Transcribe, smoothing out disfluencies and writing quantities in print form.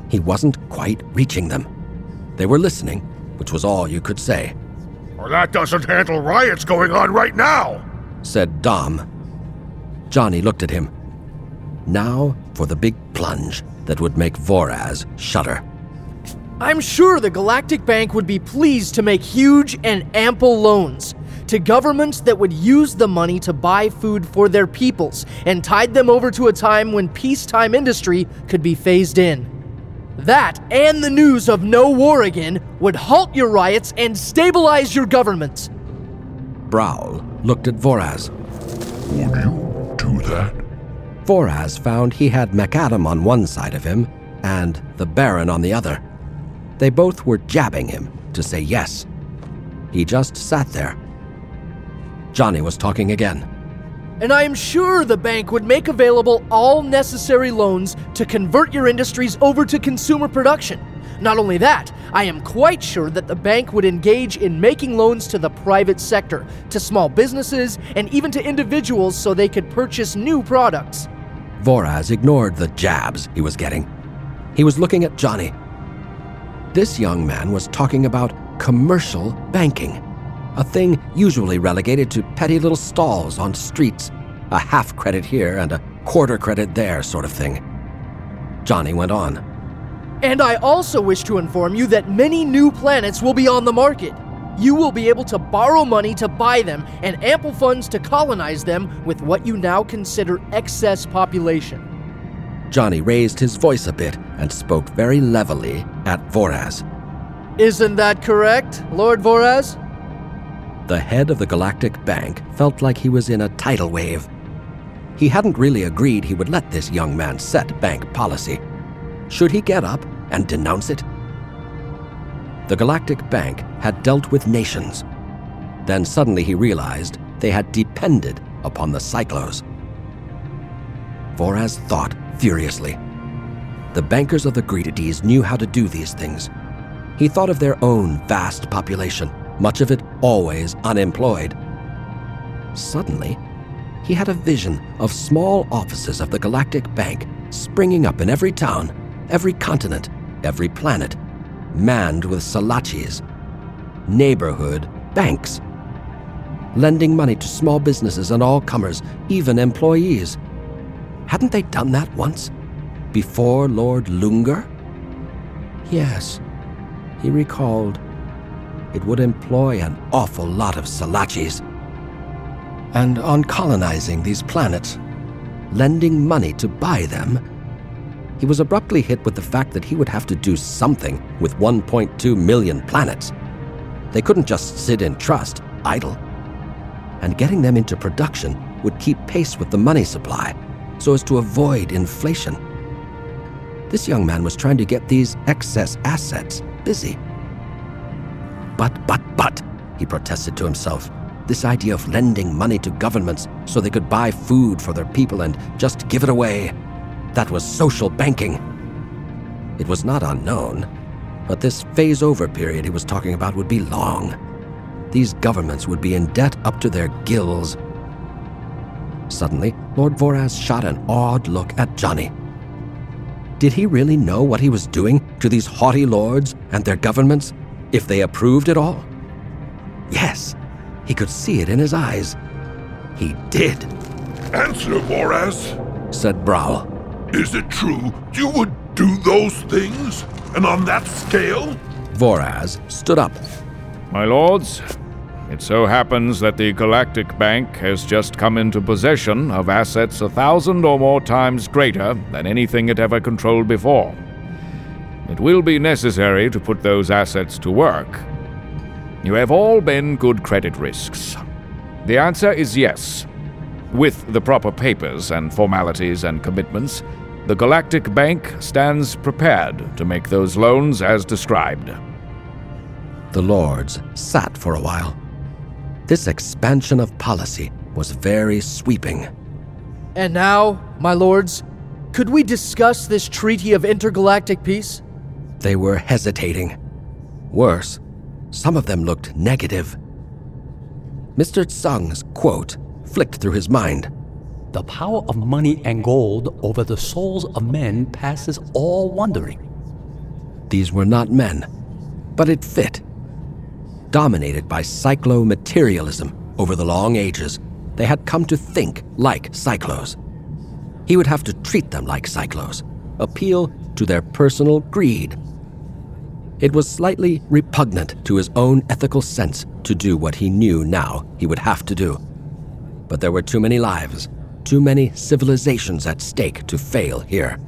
He wasn't quite reaching them. They were listening, which was all you could say. Well, that doesn't handle riots going on right now, said Dom. Johnny looked at him. Now for the big plunge that would make Voraz shudder. I'm sure the Galactic Bank would be pleased to make huge and ample loans to governments that would use the money to buy food for their peoples and tide them over to a time when peacetime industry could be phased in. That and the news of no war again would halt your riots and stabilize your governments. Brawl looked at Voraz. Would you do that? Voraz found he had McAdam on one side of him and the Baron on the other. They both were jabbing him to say yes. He just sat there. Johnny was talking again. And I am sure the bank would make available all necessary loans to convert your industries over to consumer production. Not only that, I am quite sure that the bank would engage in making loans to the private sector, to small businesses, and even to individuals so they could purchase new products. Voraz ignored the jabs he was getting. He was looking at Johnny. This young man was talking about commercial banking, a thing usually relegated to petty little stalls on streets, a half credit here and a quarter credit there sort of thing. Johnny went on. And I also wish to inform you that many new planets will be on the market. You will be able to borrow money to buy them and ample funds to colonize them with what you now consider excess population. Johnny raised his voice a bit and spoke very levelly at Voraz. Isn't that correct, Lord Voraz? The head of the Galactic Bank felt like he was in a tidal wave. He hadn't really agreed he would let this young man set bank policy. Should he get up and denounce it? The Galactic Bank had dealt with nations. Then suddenly he realized they had depended upon the Cyclos. Voraz thought furiously. The bankers of the Greedities knew how to do these things. He thought of their own vast population, much of it always unemployed. Suddenly, he had a vision of small offices of the Galactic Bank springing up in every town, every continent, every planet, manned with Salachis, neighborhood banks, lending money to small businesses and all comers, even employees. Hadn't they done that once? Before Lord Lunger? Yes, he recalled. It would employ an awful lot of Salachis. And on colonizing these planets, lending money to buy them, he was abruptly hit with the fact that he would have to do something with 1.2 million planets. They couldn't just sit in trust, idle. And getting them into production would keep pace with the money supply, so as to avoid inflation. This young man was trying to get these excess assets busy. But, he protested to himself, this idea of lending money to governments so they could buy food for their people and just give it away, that was social banking. It was not unknown, but this phase-over period he was talking about would be long. These governments would be in debt up to their gills. Suddenly, Lord Voraz shot an awed look at Johnny. Did he really know what he was doing to these haughty lords and their governments, if they approved it all? Yes, he could see it in his eyes. He did. Answer, Voraz, said Brawl. Is it true you would do those things? And on that scale? Voraz stood up. My lords, it so happens that the Galactic Bank has just come into possession of assets 1,000 or more times greater than anything it ever controlled before. It will be necessary to put those assets to work. You have all been good credit risks. The answer is yes. With the proper papers and formalities and commitments, the Galactic Bank stands prepared to make those loans as described. The lords sat for a while. This expansion of policy was very sweeping. And now, my lords, could we discuss this treaty of intergalactic peace? They were hesitating. Worse, some of them looked negative. Mr. Tsung's quote flicked through his mind. The power of money and gold over the souls of men passes all wondering. These were not men, but it fit. Dominated by cyclo-materialism over the long ages, they had come to think like cyclos. He would have to treat them like cyclos, appeal to their personal greed. It was slightly repugnant to his own ethical sense to do what he knew now he would have to do. But there were too many lives, too many civilizations at stake to fail here.